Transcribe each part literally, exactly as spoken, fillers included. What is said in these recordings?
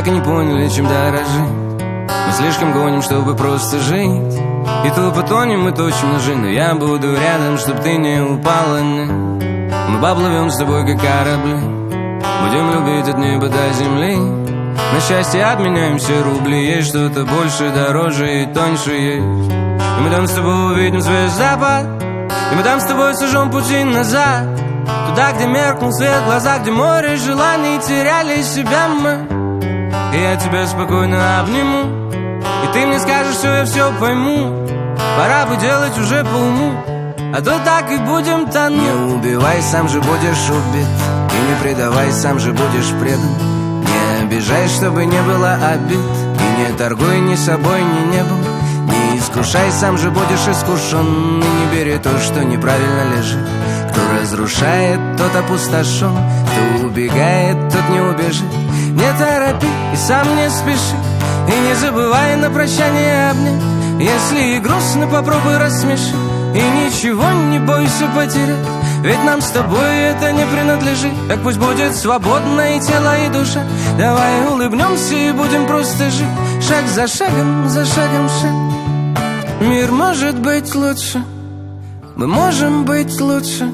так и не поняли, чем дорожить. Мы слишком гоним, чтобы просто жить, и то потонем мы точно ножи. Но я буду рядом, чтоб ты не упала, не. Мы поплывем с тобой, как корабли, будем любить от неба до земли. На счастье обменяем все рубли. Есть что-то больше, дороже и тоньше есть. И мы там с тобой увидим звездопад, и мы там с тобой сожжем пути назад, туда, где меркнул свет в глазах, где море желаний теряли себя мы. И я тебя спокойно обниму, и ты мне скажешь, что я все пойму. Пора бы делать уже по уму, а то так и будем тонуть. Не убивай, сам же будешь убит, и не предавай, сам же будешь предан. Не обижай, чтобы не было обид, и не торгуй ни собой, ни небом. Не искушай, сам же будешь искушен, и не бери то, что неправильно лежит. Кто разрушает, тот опустошен, кто убегает, тот не убежит. Не торопи и сам не спеши, и не забывай на прощание обнять. Если и грустно, попробуй рассмеши, и ничего не бойся потерять, ведь нам с тобой это не принадлежит. Так пусть будет свободно и тело, и душа. Давай улыбнемся и будем просто жить, шаг за шагом, за шагом шаг. Мир может быть лучше, мы можем быть лучше,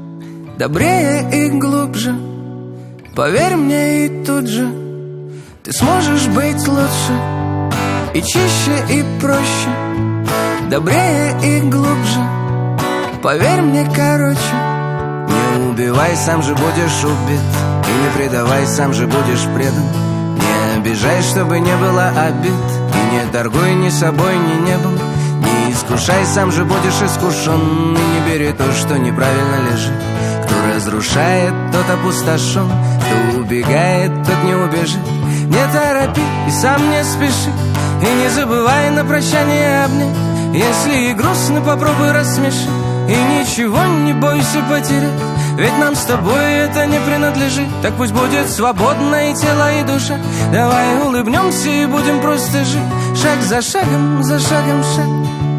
добрее и глубже. Поверь мне, и тут же ты сможешь быть лучше, и чище, и проще, добрее и глубже. Поверь мне, короче. Не убивай, сам же будешь убит, и не предавай, сам же будешь предан. Не обижай, чтобы не было обид, и не торгуй ни собой, ни небом. Не искушай, сам же будешь искушен, и не бери то, что неправильно лежит. Кто разрушает, тот опустошен, кто убегает, тот не убежит. Не торопи и сам не спеши, и не забывай на прощание обнять. Если и грустно, попробуй рассмеши, и ничего не бойся потерять, ведь нам с тобой это не принадлежит. Так пусть будет свободно и тело, и душа. Давай улыбнемся и будем просто жить, шаг за шагом, за шагом шаг.